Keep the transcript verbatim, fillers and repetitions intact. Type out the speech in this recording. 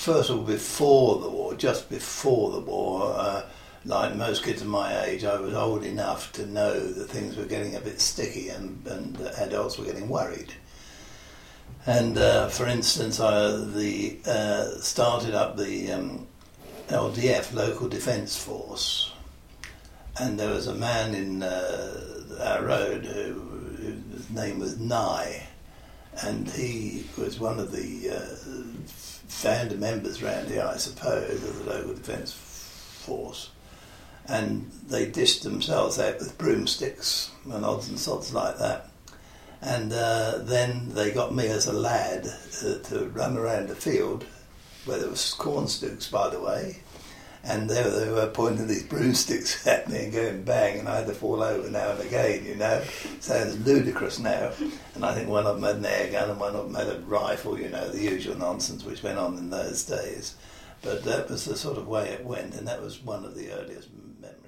first of all, before the war, just before the war, uh, like most kids of my age, I was old enough to know that things were getting a bit sticky and, and adults were getting worried. And uh, for instance, I the uh, started up the um, L D F, Local Defence Force, and there was a man in uh, our road who, whose name was Nye, and he was one of the uh, founder members around here, I suppose, of the Local Defence Force. And they dished themselves out with broomsticks and odds and sods like that. And uh, then they got me as a lad uh, to run around the field, where there was corn stalks, by the way, and they, they were pointing these broomsticks at me and going bang, and I had to fall over now and again, you know. Sounds ludicrous now. And I think one of them had an air gun and one of them had a rifle, you know, the usual nonsense which went on in those days. But that was the sort of way it went, and that was one of the earliest memories.